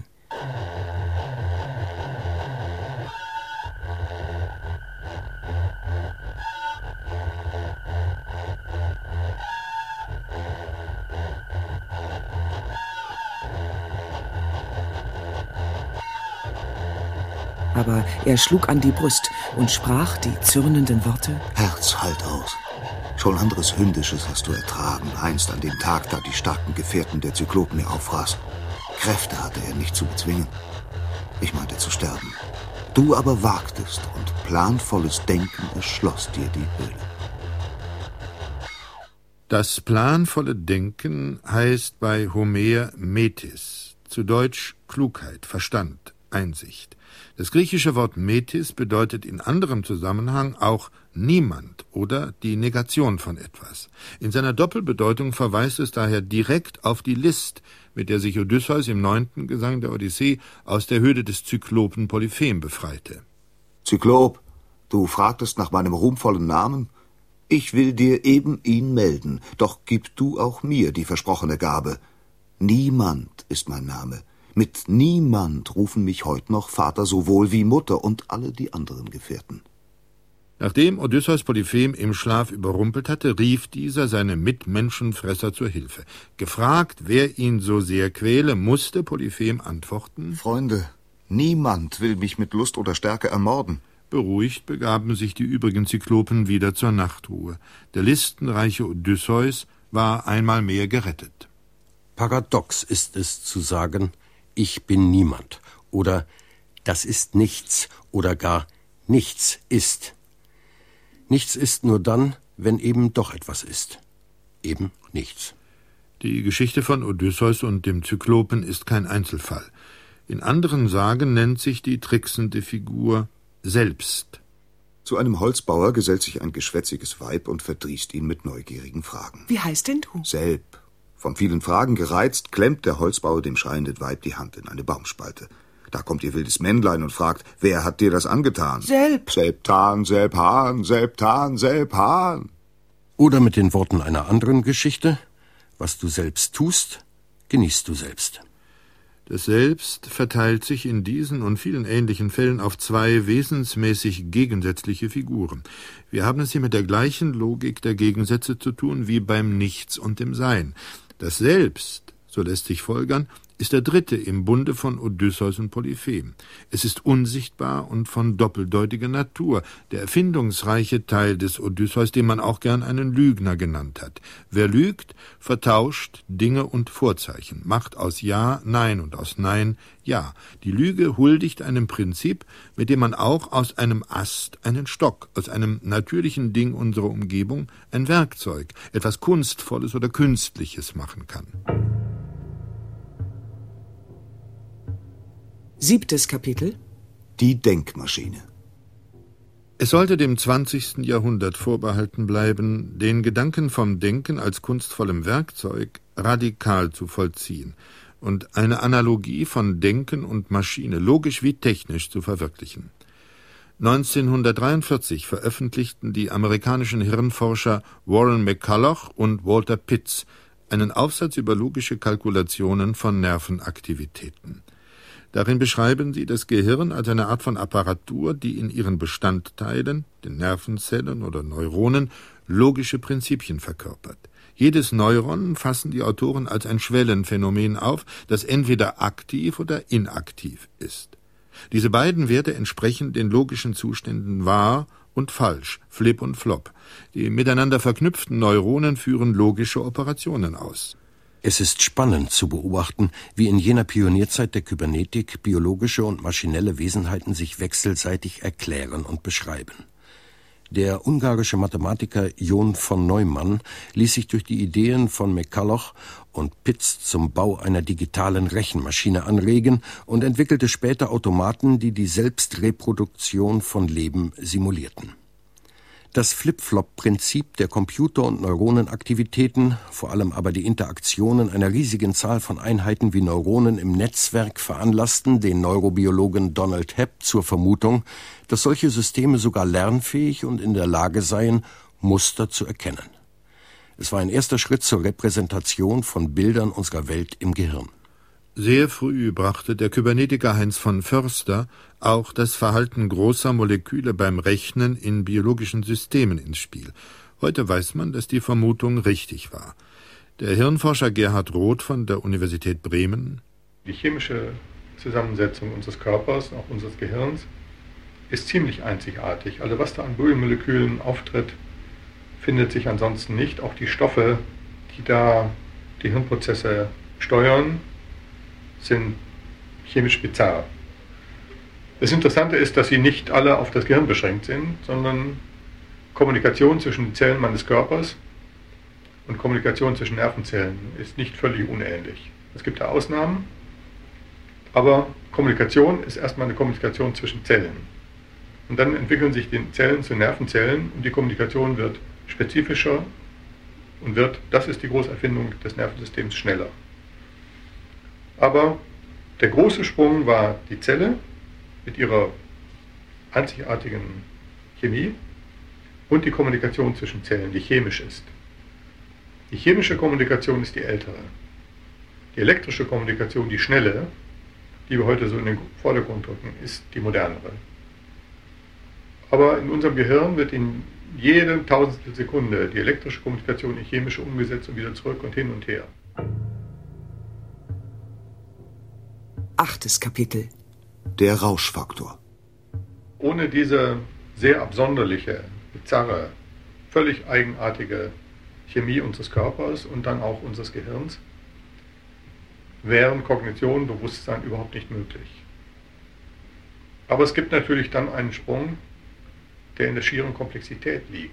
Aber er schlug an die Brust und sprach die zürnenden Worte: Herz, halt aus. Schon anderes Hündisches hast du ertragen, einst an dem Tag, da die starken Gefährten der Zyklopen mir auffraß. Kräfte hatte er nicht zu bezwingen. Ich meinte zu sterben. Du aber wagtest, und planvolles Denken erschloss dir die Höhle. Das planvolle Denken heißt bei Homer Metis, zu Deutsch Klugheit, Verstand, Einsicht. Das griechische Wort Metis bedeutet in anderem Zusammenhang auch niemand oder die Negation von etwas. In seiner Doppelbedeutung verweist es daher direkt auf die List, mit der sich Odysseus im 9. Gesang der Odyssee aus der Höhle des Zyklopen Polyphem befreite. Zyklop, du fragtest nach meinem ruhmvollen Namen? Ich will dir eben ihn melden, doch gib du auch mir die versprochene Gabe. Niemand ist mein Name. Mit niemand rufen mich heut noch Vater sowohl wie Mutter und alle die anderen Gefährten. Nachdem Odysseus Polyphem im Schlaf überrumpelt hatte, rief dieser seine Mitmenschenfresser zur Hilfe. Gefragt, wer ihn so sehr quäle, musste Polyphem antworten: Freunde, niemand will mich mit Lust oder Stärke ermorden. Beruhigt begaben sich die übrigen Zyklopen wieder zur Nachtruhe. Der listenreiche Odysseus war einmal mehr gerettet. Paradox ist es zu sagen, ich bin niemand oder das ist nichts oder gar nichts ist. Nichts ist nur dann, wenn eben doch etwas ist. Eben nichts. Die Geschichte von Odysseus und dem Zyklopen ist kein Einzelfall. In anderen Sagen nennt sich die tricksende Figur Selbst. Zu einem Holzbauer gesellt sich ein geschwätziges Weib und verdrießt ihn mit neugierigen Fragen. Wie heißt denn du? Selb. Von vielen Fragen gereizt, klemmt der Holzbauer dem schreienden Weib die Hand in eine Baumspalte. Da kommt ihr wildes Männlein und fragt: Wer hat dir das angetan? Selb. Selbtan, Selbhahn, Selbtan, Selbhahn. Oder mit den Worten einer anderen Geschichte: Was du selbst tust, genießt du selbst. Das Selbst verteilt sich in diesen und vielen ähnlichen Fällen auf zwei wesensmäßig gegensätzliche Figuren. Wir haben es hier mit der gleichen Logik der Gegensätze zu tun wie beim Nichts und dem Sein. Das Selbst, so lässt sich folgern, ist der dritte im Bunde von Odysseus und Polyphem. Es ist unsichtbar und von doppeldeutiger Natur, der erfindungsreiche Teil des Odysseus, den man auch gern einen Lügner genannt hat. Wer lügt, vertauscht Dinge und Vorzeichen, macht aus Ja Nein und aus Nein Ja. Die Lüge huldigt einem Prinzip, mit dem man auch aus einem Ast einen Stock, aus einem natürlichen Ding unserer Umgebung ein Werkzeug, etwas Kunstvolles oder Künstliches machen kann. 7. Kapitel. Die Denkmaschine. Es sollte dem 20. Jahrhundert vorbehalten bleiben, den Gedanken vom Denken als kunstvollem Werkzeug radikal zu vollziehen und eine Analogie von Denken und Maschine, logisch wie technisch, zu verwirklichen. 1943 veröffentlichten die amerikanischen Hirnforscher Warren McCulloch und Walter Pitts einen Aufsatz über logische Kalkulationen von Nervenaktivitäten. Darin beschreiben sie das Gehirn als eine Art von Apparatur, die in ihren Bestandteilen, den Nervenzellen oder Neuronen, logische Prinzipien verkörpert. Jedes Neuron fassen die Autoren als ein Schwellenphänomen auf, das entweder aktiv oder inaktiv ist. Diese beiden Werte entsprechen den logischen Zuständen wahr und falsch, Flip und Flop. Die miteinander verknüpften Neuronen führen logische Operationen aus. Es ist spannend zu beobachten, wie in jener Pionierzeit der Kybernetik biologische und maschinelle Wesenheiten sich wechselseitig erklären und beschreiben. Der ungarische Mathematiker Jon von Neumann ließ sich durch die Ideen von McCulloch und Pitts zum Bau einer digitalen Rechenmaschine anregen und entwickelte später Automaten, die die Selbstreproduktion von Leben simulierten. Das Flip-Flop-Prinzip der Computer- und Neuronenaktivitäten, vor allem aber die Interaktionen einer riesigen Zahl von Einheiten wie Neuronen im Netzwerk, veranlassten den Neurobiologen Donald Hebb zur Vermutung, dass solche Systeme sogar lernfähig und in der Lage seien, Muster zu erkennen. Es war ein erster Schritt zur Repräsentation von Bildern unserer Welt im Gehirn. Sehr früh brachte der Kybernetiker Heinz von Förster auch das Verhalten großer Moleküle beim Rechnen in biologischen Systemen ins Spiel. Heute weiß man, dass die Vermutung richtig war. Der Hirnforscher Gerhard Roth von der Universität Bremen: Die chemische Zusammensetzung unseres Körpers, auch unseres Gehirns, ist ziemlich einzigartig. Also was da an Molekülen auftritt, findet sich ansonsten nicht. Auch die Stoffe, die da die Hirnprozesse steuern, sind chemisch bizarr. Das Interessante ist, dass sie nicht alle auf das Gehirn beschränkt sind, sondern Kommunikation zwischen den Zellen meines Körpers und Kommunikation zwischen Nervenzellen ist nicht völlig unähnlich. Es gibt da Ausnahmen, aber Kommunikation ist erstmal eine Kommunikation zwischen Zellen. Und dann entwickeln sich die Zellen zu Nervenzellen und die Kommunikation wird spezifischer und das ist die große Erfindung des Nervensystems, schneller. Aber der große Sprung war die Zelle mit ihrer einzigartigen Chemie und die Kommunikation zwischen Zellen, die chemisch ist. Die chemische Kommunikation ist die ältere. Die elektrische Kommunikation, die schnelle, die wir heute so in den Vordergrund rücken, ist die modernere. Aber in unserem Gehirn wird in jede Tausendstel Sekunde die elektrische Kommunikation in chemische umgesetzt und wieder zurück und hin und her. 8. Kapitel. Der Rauschfaktor. Ohne diese sehr absonderliche, bizarre, völlig eigenartige Chemie unseres Körpers und dann auch unseres Gehirns wären Kognition, Bewusstsein überhaupt nicht möglich. Aber es gibt natürlich dann einen Sprung, der in der schieren Komplexität liegt.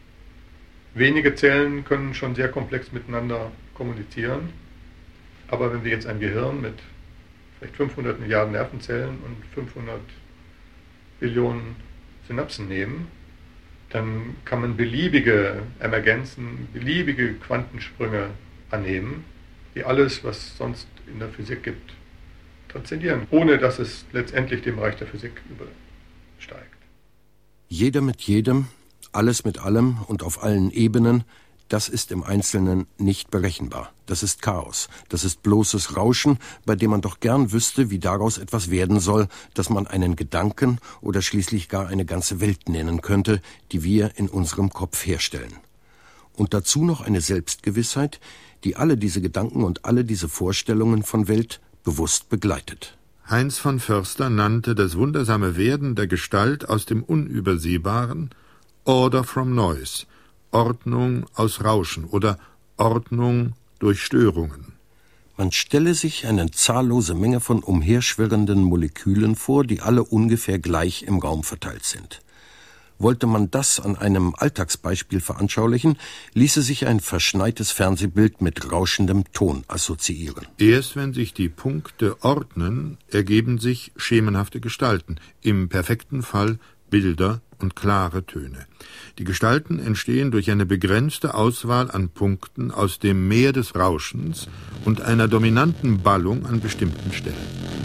Wenige Zellen können schon sehr komplex miteinander kommunizieren, aber wenn wir jetzt ein Gehirn mit vielleicht 500 Milliarden Nervenzellen und 500 Billionen Synapsen nehmen, dann kann man beliebige Emergenzen, beliebige Quantensprünge annehmen, die alles, was es sonst in der Physik gibt, transzendieren, ohne dass es letztendlich den Bereich der Physik übersteigt. Jeder mit jedem, alles mit allem und auf allen Ebenen, das ist im Einzelnen nicht berechenbar. Das ist Chaos. Das ist bloßes Rauschen, bei dem man doch gern wüsste, wie daraus etwas werden soll, dass man einen Gedanken oder schließlich gar eine ganze Welt nennen könnte, die wir in unserem Kopf herstellen. Und dazu noch eine Selbstgewissheit, die alle diese Gedanken und alle diese Vorstellungen von Welt bewusst begleitet. Heinz von Förster nannte das wundersame Werden der Gestalt aus dem Unübersehbaren Order from Noise, Ordnung aus Rauschen oder Ordnung durch Störungen. Man stelle sich eine zahllose Menge von umherschwirrenden Molekülen vor, die alle ungefähr gleich im Raum verteilt sind. Wollte man das an einem Alltagsbeispiel veranschaulichen, ließe sich ein verschneites Fernsehbild mit rauschendem Ton assoziieren. Erst wenn sich die Punkte ordnen, ergeben sich schemenhafte Gestalten, im perfekten Fall Bilder und klare Töne. Die Gestalten entstehen durch eine begrenzte Auswahl an Punkten aus dem Meer des Rauschens und einer dominanten Ballung an bestimmten Stellen.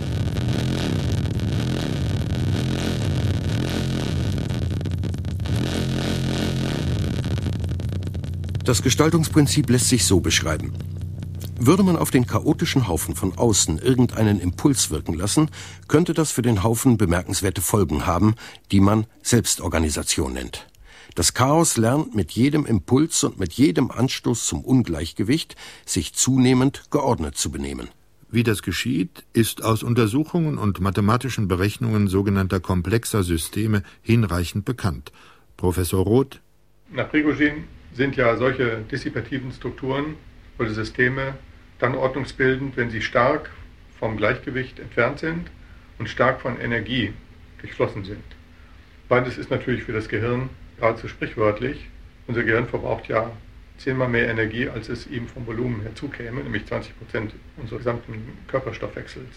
Das Gestaltungsprinzip lässt sich so beschreiben. Würde man auf den chaotischen Haufen von außen irgendeinen Impuls wirken lassen, könnte das für den Haufen bemerkenswerte Folgen haben, die man Selbstorganisation nennt. Das Chaos lernt mit jedem Impuls und mit jedem Anstoß zum Ungleichgewicht, sich zunehmend geordnet zu benehmen. Wie das geschieht, ist aus Untersuchungen und mathematischen Berechnungen sogenannter komplexer Systeme hinreichend bekannt. Professor Roth: Nach Prigogine sind ja solche dissipativen Strukturen oder Systeme dann ordnungsbildend, wenn sie stark vom Gleichgewicht entfernt sind und stark von Energie durchflossen sind. Beides ist natürlich für das Gehirn geradezu sprichwörtlich. Unser Gehirn verbraucht ja 10-mal mehr Energie, als es ihm vom Volumen her zukäme, nämlich 20% unseres gesamten Körperstoffwechsels.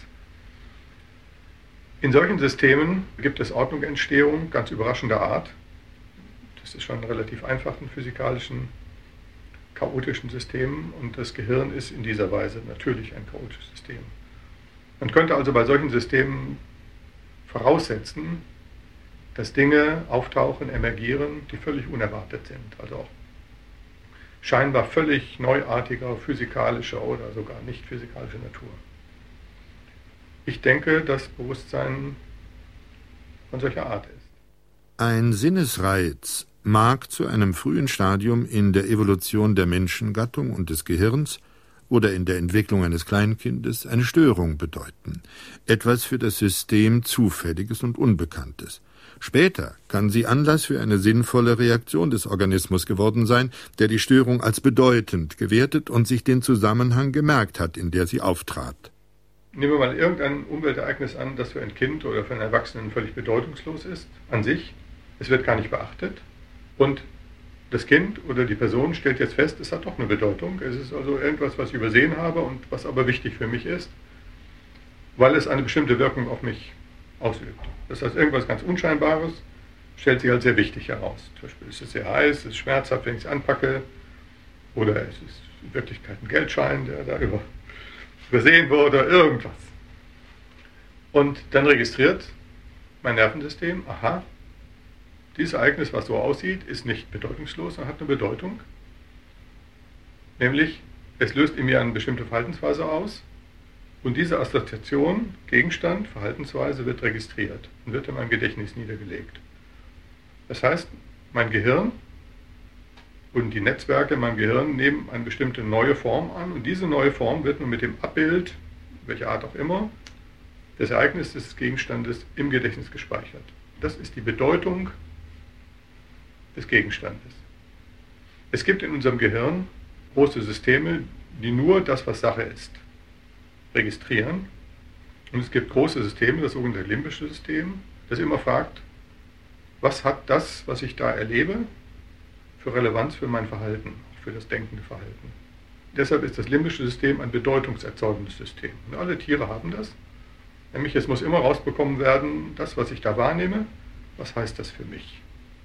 In solchen Systemen gibt es Ordnungsentstehung ganz überraschender Art. Das ist schon relativ einfach in physikalischen, chaotischen Systemen und das Gehirn ist in dieser Weise natürlich ein chaotisches System. Man könnte also bei solchen Systemen voraussetzen, dass Dinge auftauchen, emergieren, die völlig unerwartet sind, also auch scheinbar völlig neuartiger physikalischer oder sogar nicht physikalischer Natur. Ich denke, dass Bewusstsein von solcher Art ist. Ein Sinnesreiz mag zu einem frühen Stadium in der Evolution der Menschengattung und des Gehirns oder in der Entwicklung eines Kleinkindes eine Störung bedeuten, etwas für das System Zufälliges und Unbekanntes. Später kann sie Anlass für eine sinnvolle Reaktion des Organismus geworden sein, der die Störung als bedeutend gewertet und sich den Zusammenhang gemerkt hat, in der sie auftrat. Nehmen wir mal irgendein Umweltereignis an, das für ein Kind oder für einen Erwachsenen völlig bedeutungslos ist, an sich. Es wird gar nicht beachtet und das Kind oder die Person stellt jetzt fest, es hat doch eine Bedeutung. Es ist also irgendwas, was ich übersehen habe und was aber wichtig für mich ist, weil es eine bestimmte Wirkung auf mich ausübt. Das heißt, irgendwas ganz Unscheinbares stellt sich als sehr wichtig heraus. Zum Beispiel ist es sehr heiß, es ist schmerzhaft, wenn ich es anpacke, oder es ist in Wirklichkeit ein Geldschein, der da übersehen wurde, oder irgendwas. Und dann registriert mein Nervensystem, aha, dieses Ereignis, was so aussieht, ist nicht bedeutungslos, sondern hat eine Bedeutung. Nämlich, es löst in mir eine bestimmte Verhaltensweise aus und diese Assoziation, Gegenstand, Verhaltensweise wird registriert und wird in meinem Gedächtnis niedergelegt. Das heißt, mein Gehirn und die Netzwerke in meinem Gehirn nehmen eine bestimmte neue Form an und diese neue Form wird nun mit dem Abbild, welcher Art auch immer, des Ereignisses des Gegenstandes im Gedächtnis gespeichert. Das ist die Bedeutung des Gegenstandes. Es gibt in unserem Gehirn große Systeme, die nur das, was Sache ist, registrieren. Und es gibt große Systeme, das sogenannte limbische System, das immer fragt, was hat das, was ich da erlebe, für Relevanz für mein Verhalten, für das denkende Verhalten. Deshalb ist das limbische System ein bedeutungserzeugendes System. Und alle Tiere haben das. Nämlich, es muss immer rausbekommen werden, das, was ich da wahrnehme, was heißt das für mich?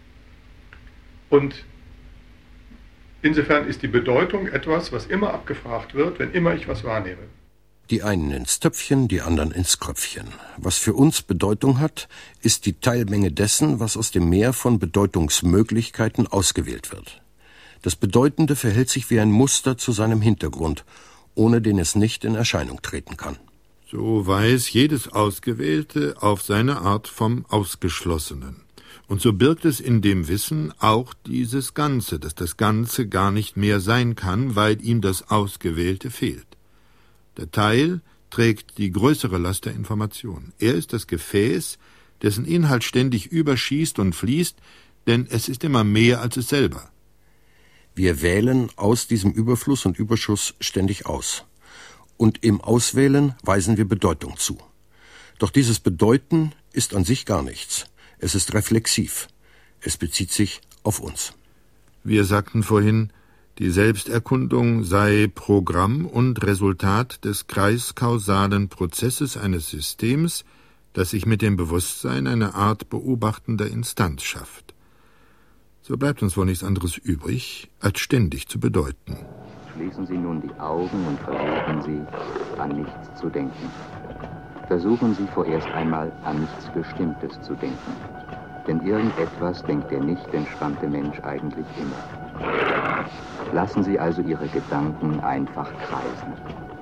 Und insofern ist die Bedeutung etwas, was immer abgefragt wird, wenn immer ich was wahrnehme. Die einen ins Töpfchen, die anderen ins Kröpfchen. Was für uns Bedeutung hat, ist die Teilmenge dessen, was aus dem Meer von Bedeutungsmöglichkeiten ausgewählt wird. Das Bedeutende verhält sich wie ein Muster zu seinem Hintergrund, ohne den es nicht in Erscheinung treten kann. So weiß jedes Ausgewählte auf seine Art vom Ausgeschlossenen. Und so birgt es in dem Wissen auch dieses Ganze, dass das Ganze gar nicht mehr sein kann, weil ihm das Ausgewählte fehlt. Der Teil trägt die größere Last der Information. Er ist das Gefäß, dessen Inhalt ständig überschießt und fließt, denn es ist immer mehr als es selber. Wir wählen aus diesem Überfluss und Überschuss ständig aus. Und im Auswählen weisen wir Bedeutung zu. Doch dieses Bedeuten ist an sich gar nichts. Es ist reflexiv. Es bezieht sich auf uns. Wir sagten vorhin, die Selbsterkundung sei Programm und Resultat des kreiskausalen Prozesses eines Systems, das sich mit dem Bewusstsein eine Art beobachtender Instanz schafft. So bleibt uns wohl nichts anderes übrig, als ständig zu bedeuten. Schließen Sie nun die Augen und versuchen Sie, an nichts zu denken. Versuchen Sie vorerst einmal, an nichts Bestimmtes zu denken. Denn irgendetwas denkt der nicht entspannte Mensch eigentlich immer. Lassen Sie also Ihre Gedanken einfach kreisen.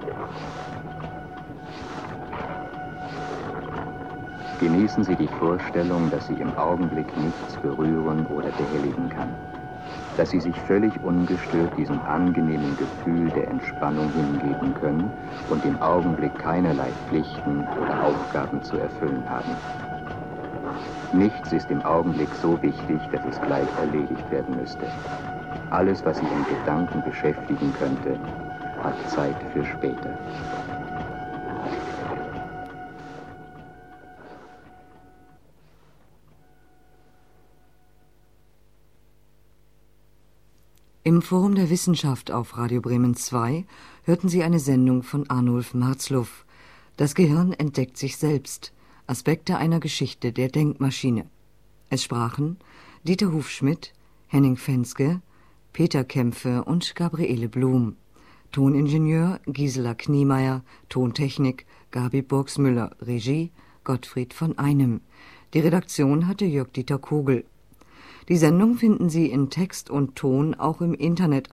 Genießen Sie die Vorstellung, dass Sie im Augenblick nichts berühren oder behelligen kann. Dass Sie sich völlig ungestört diesem angenehmen Gefühl der Entspannung hingeben können und im Augenblick keinerlei Pflichten oder Aufgaben zu erfüllen haben. Nichts ist im Augenblick so wichtig, dass es gleich erledigt werden müsste. Alles, was Sie in Gedanken beschäftigen könnte, hat Zeit für später. Im Forum der Wissenschaft auf Radio Bremen 2 hörten Sie eine Sendung von Arnulf Marzluff. Das Gehirn entdeckt sich selbst. Aspekte einer Geschichte der Denkmaschine. Es sprachen Dieter Hufschmidt, Henning Fenske, Peter Kämpfe und Gabriele Blum. Toningenieur Gisela Kniemeyer, Tontechnik Gabi Burgsmüller, Regie Gottfried von Einem. Die Redaktion hatte Jörg-Dieter Kogel. Die Sendung finden Sie in Text und Ton auch im Internet